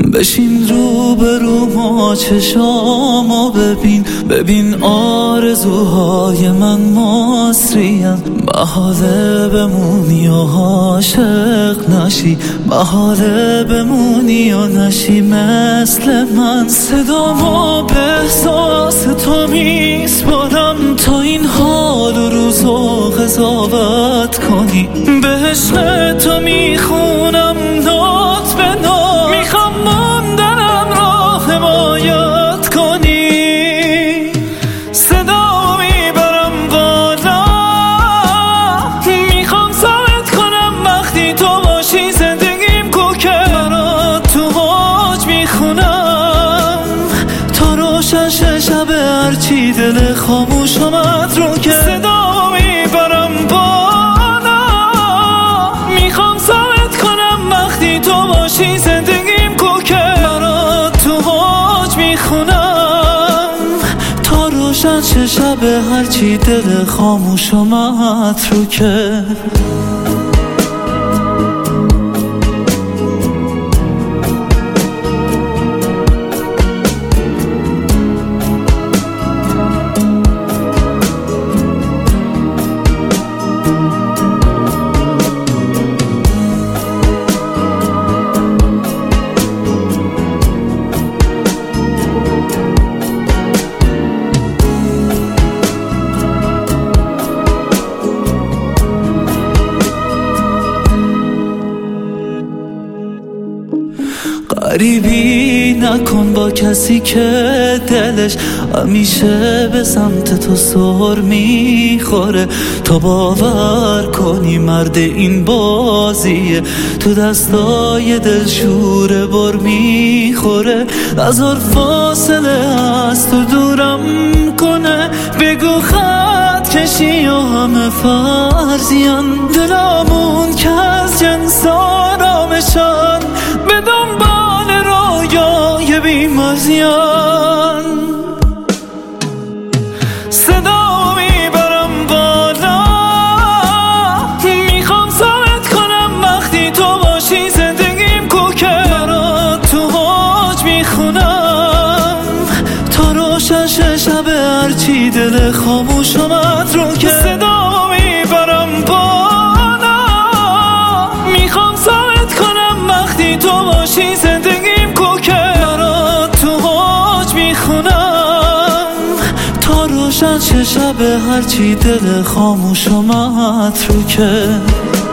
بشین رو به رو ما چشامو ببین آرزوهای من مصریم. محاله بمونی و عاشق نشی، محاله بمونی و نشی مثل من. صدامو به احساس تو میسپارم تا این حال و روزو قضاوت کنی. به عشق تو میخونم نوت به نوت، میخوام موندنم را حمایت کنی. صدا میبرم بالا، میخوام ثابت کنم وقتی تو باشی زندگیم کوکه. برات تو حاج میخونم تا روشن شه شب، هرچی دل خاموش آمد رو که. صدا میبرم بالا، میخوام ثابت کنم وقتی تو باشی زندگیم کوکه. برات تو حاج میخونم تا روشن شه شب، هرچی دل خاموش آمد رو که. غریبی نکن با کسی که دلش همیشه به سمت تو سر میخوره. تا باور کنی مرد این بازیه، تو دستای دلشوره بر میخوره. نذار فاصله از تو دورم کنه، بگو خط کشی و همه فرضیان. دلامون که از جنس آرامشان، به دنبال رویای بی‌مزیان. صدا میبرم بالا، میخوام ثابت کنم وقتی تو باشی زندگیم کوکه. برات تو حاج میخونم تا روشن شه شب، هرچی دل خاموش آمد رو که. صدا میبرم بالا، میخوام ثابت کنم وقتی تو باشی زندگیم کوکه. برات تو حاج میخونم تا روشن شه شب، هرچی دل خاموش آمد رو که.